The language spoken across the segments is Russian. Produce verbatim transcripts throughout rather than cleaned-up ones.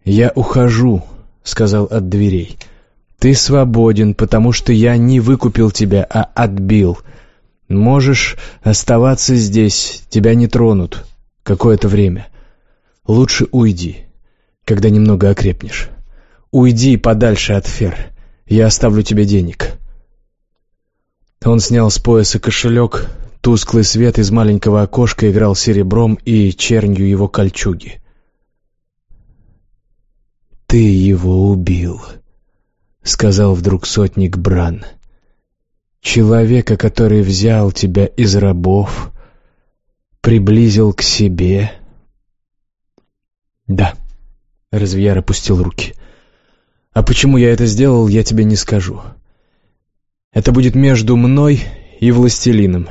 «Я ухожу», — сказал от дверей. «Ты свободен, потому что я не выкупил тебя, а отбил. Можешь оставаться здесь, тебя не тронут какое-то время. Лучше уйди, когда немного окрепнешь. Уйди подальше от Фер, я оставлю тебе денег». Он снял с пояса кошелек. Тусклый свет из маленького окошка играл серебром и чернью его кольчуги. «Ты его убил», — сказал вдруг сотник Бран. «Человека, который взял тебя из рабов, приблизил к себе». «Да», — Развияр опустил руки. «А почему я это сделал, я тебе не скажу. Это будет между мной и властелином».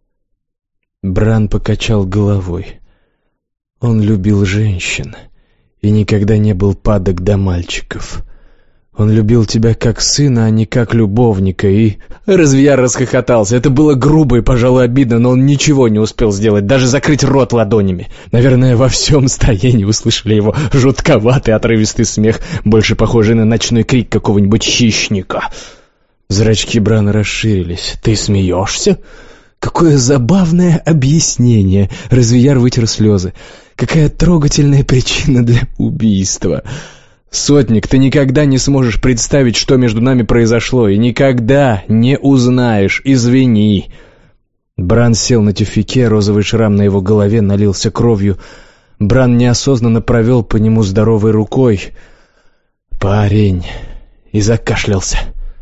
Бран покачал головой. Он любил женщин и никогда не был падок до мальчиков. Он любил тебя как сына, а не как любовника, и... Развияр расхохотался. Это было грубо и, пожалуй, обидно, но он ничего не успел сделать, даже закрыть рот ладонями. Наверное, во всем строении услышали его жутковатый отрывистый смех, больше похожий на ночной крик какого-нибудь хищника. Зрачки Брана расширились. «Ты смеешься?» «Какое забавное объяснение!» Развияр вытер слезы. «Какая трогательная причина для убийства!» «Сотник, ты никогда не сможешь представить, что между нами произошло, и никогда не узнаешь. Извини!» Бран сел на тюфяке, розовый шрам на его голове налился кровью. Бран неосознанно провел по нему здоровой рукой. «Парень!» И закашлялся.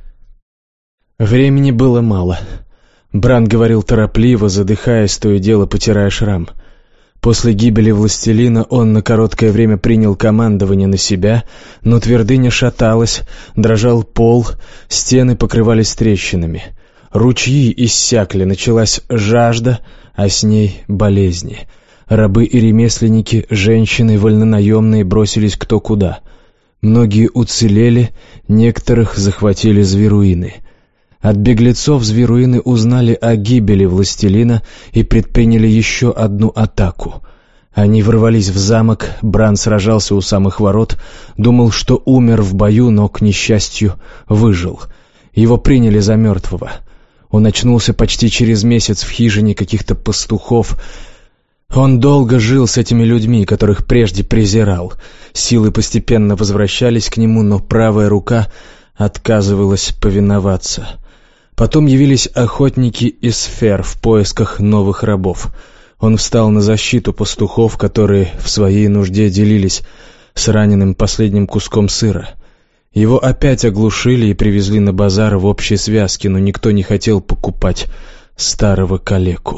Времени было мало. Бран говорил торопливо, задыхаясь, то и дело потирая шрам. После гибели властелина он на короткое время принял командование на себя, но твердыня шаталась, дрожал пол, стены покрывались трещинами. Ручьи иссякли, началась жажда, а с ней болезни. Рабы и ремесленники, женщины, вольнонаемные бросились кто куда. Многие уцелели, некоторых захватили зверуины. От беглецов зверуины узнали о гибели властелина и предприняли еще одну атаку. Они ворвались в замок, Бран сражался у самых ворот, думал, что умер в бою, но, к несчастью, выжил. Его приняли за мертвого. Он очнулся почти через месяц в хижине каких-то пастухов. Он долго жил с этими людьми, которых прежде презирал. Силы постепенно возвращались к нему, но правая рука отказывалась повиноваться. Потом явились охотники из Фер в поисках новых рабов. Он встал на защиту пастухов, которые в своей нужде делились с раненым последним куском сыра. Его опять оглушили и привезли на базар в общей связке, но никто не хотел покупать старого калеку.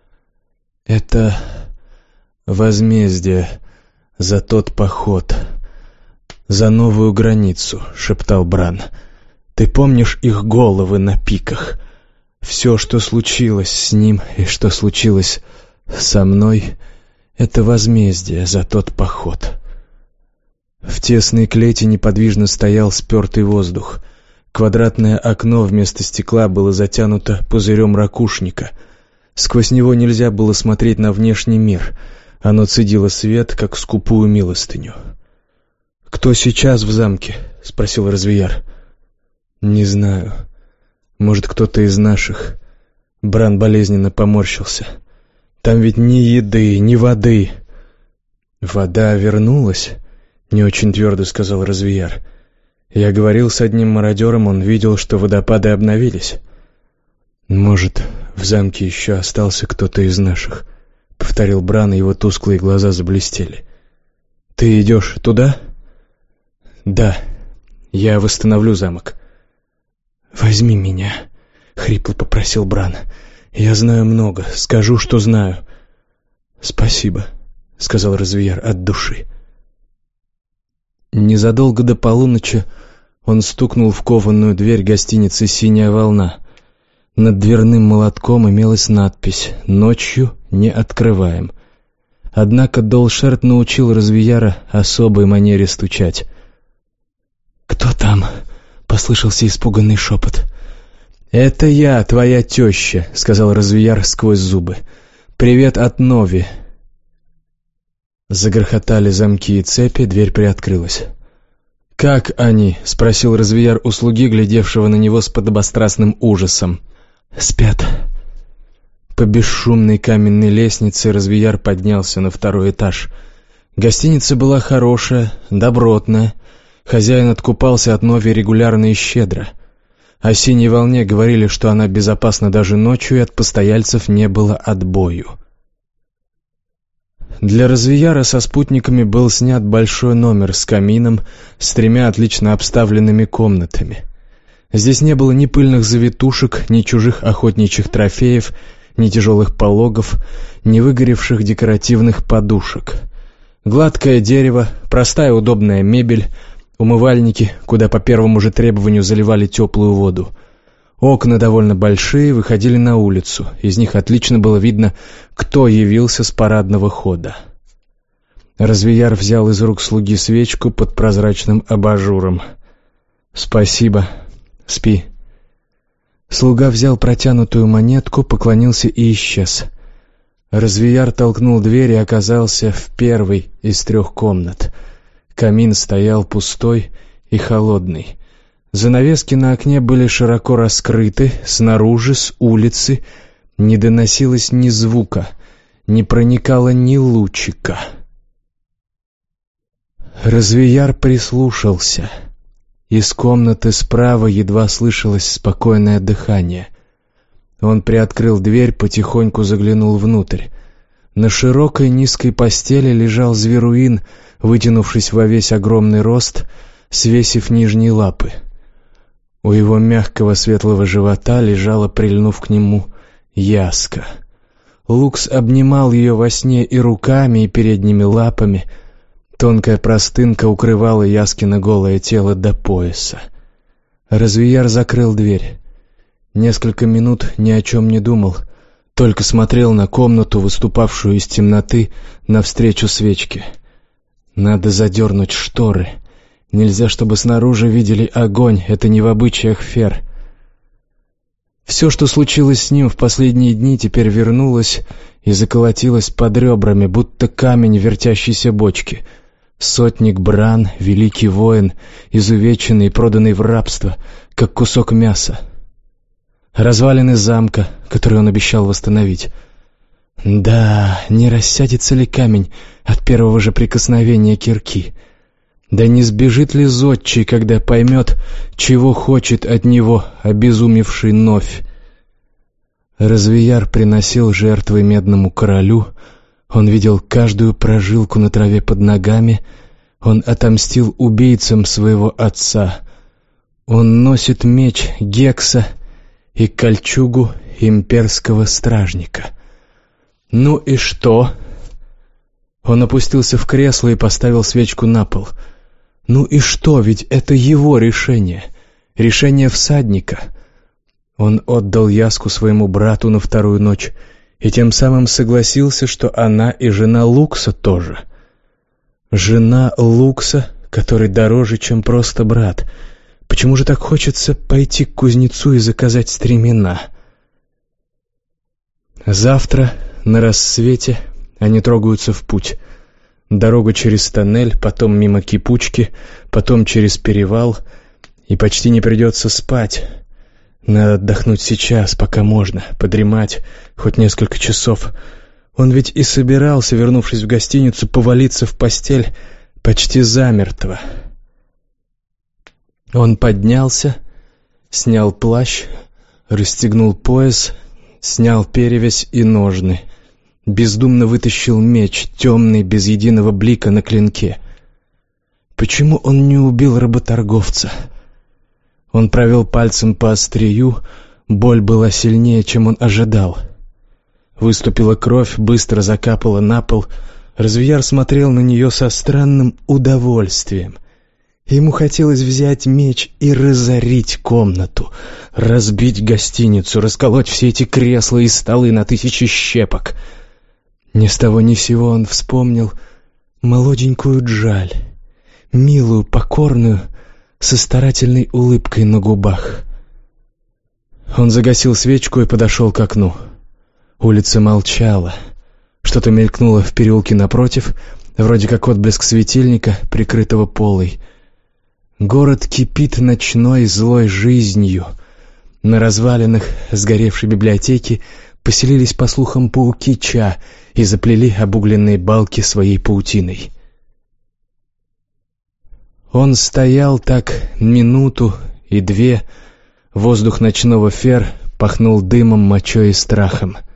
«Это возмездие за тот поход, за новую границу», — шептал Бран. «Ты помнишь их головы на пиках? Все, что случилось с ним и что случилось со мной, — это возмездие за тот поход». В тесной клете неподвижно стоял спертый воздух. Квадратное окно вместо стекла было затянуто пузырем ракушника. Сквозь него нельзя было смотреть на внешний мир. Оно цедило свет, как скупую милостыню. «Кто сейчас в замке?» — спросил Развияр. «Не знаю. Может, кто-то из наших». Бран болезненно поморщился. «Там ведь ни еды, ни воды». «Вода вернулась?» — не очень твердо сказал Развияр. «Я говорил с одним мародером, он видел, что водопады обновились». «Может, в замке еще остался кто-то из наших», — повторил Бран, и его тусклые глаза заблестели. «Ты идешь туда?» «Да, я восстановлю замок». «Возьми меня», — хрипло попросил Бран. «Я знаю много, скажу, что знаю». «Спасибо», — сказал Развияр от души. Незадолго до полуночи он стукнул в кованую дверь гостиницы «Синяя волна». Над дверным молотком имелась надпись «Ночью не открываем». Однако Долшерт научил Развияра особой манере стучать. «Кто там?» — послышался испуганный шепот. «Это я, твоя теща», — сказал Развияр сквозь зубы. «Привет от Нови». Загрохотали замки и цепи, дверь приоткрылась. «Как они?» — спросил Развияр у слуги, глядевшего на него с подобострастным ужасом. «Спят». По бесшумной каменной лестнице Развияр поднялся на второй этаж. Гостиница была хорошая, добротная. Хозяин откупался от Нови регулярно и щедро. О «Синей волне» говорили, что она безопасна даже ночью, и от постояльцев не было отбою. Для Развияра со спутниками был снят большой номер с камином, с тремя отлично обставленными комнатами. Здесь не было ни пыльных завитушек, ни чужих охотничьих трофеев, ни тяжелых пологов, ни выгоревших декоративных подушек. Гладкое дерево, простая удобная мебель, умывальники, куда по первому же требованию заливали теплую воду. Окна довольно большие, выходили на улицу. Из них отлично было видно, кто явился с парадного хода. Развияр взял из рук слуги свечку под прозрачным абажуром. «Спасибо. Спи». Слуга взял протянутую монетку, поклонился и исчез. Развияр толкнул дверь и оказался в первой из трех комнат. Камин стоял пустой и холодный. Занавески на окне были широко раскрыты, снаружи, с улицы, не доносилось ни звука, не проникало ни лучика. Развияр прислушался. Из комнаты справа едва слышалось спокойное дыхание. Он приоткрыл дверь, потихоньку заглянул внутрь. На широкой низкой постели лежал зверуин, вытянувшись во весь огромный рост, свесив нижние лапы. У его мягкого светлого живота лежала, прильнув к нему, яска. Лукс обнимал ее во сне и руками, и передними лапами. Тонкая простынка укрывала яскино голое тело до пояса. Развияр закрыл дверь. Несколько минут ни о чем не думал, только смотрел на комнату, выступавшую из темноты, навстречу свечке. Надо задернуть шторы. Нельзя, чтобы снаружи видели огонь, это не в обычаях фер. Все, что случилось с ним в последние дни, теперь вернулось и заколотилось под ребрами, будто камень в вертящейся бочке. Сотник Бран, великий воин, изувеченный и проданный в рабство, как кусок мяса. Развалины замка, который он обещал восстановить. Да, не рассядется ли камень от первого же прикосновения кирки? Да не сбежит ли зодчий, когда поймет, чего хочет от него обезумевший Новь? Развияр приносил жертвы медному королю, он видел каждую прожилку на траве под ногами, он отомстил убийцам своего отца. Он носит меч Гекса и кольчугу имперского стражника. Ну и что? Он опустился в кресло и поставил свечку на пол. Ну и что, ведь это его решение, решение всадника. Он отдал яску своему брату на вторую ночь и тем самым согласился, что она и жена Лукса тоже. Жена Лукса, который дороже, чем просто брат. Почему же так хочется пойти к кузнецу и заказать стремена? Завтра на рассвете они трогаются в путь. Дорога через тоннель, потом мимо кипучки, потом через перевал, и почти не придется спать. Надо отдохнуть сейчас, пока можно, подремать хоть несколько часов. Он ведь и собирался, вернувшись в гостиницу, повалиться в постель почти замертво. Он поднялся, снял плащ, расстегнул пояс, снял перевязь и ножны. Бездумно вытащил меч, темный, без единого блика на клинке. Почему он не убил работорговца? Он провел пальцем по острию, боль была сильнее, чем он ожидал. Выступила кровь, быстро закапала на пол. Развияр смотрел на нее со странным удовольствием. Ему хотелось взять меч и разорить комнату, разбить гостиницу, расколоть все эти кресла и столы на тысячи щепок. Ни с того ни с сего он вспомнил молоденькую Джаль, милую, покорную, со старательной улыбкой на губах. Он загасил свечку и подошел к окну. Улица молчала. Что-то мелькнуло в переулке напротив. вроде как отблеск светильника, прикрытого полой. Город кипит ночной злой жизнью. На развалинах сгоревшей библиотеки поселились, по слухам, пауки Ча и заплели обугленные балки своей паутиной. Он стоял так минуту и две. Воздух ночного Фер пахнул дымом, мочой и страхом.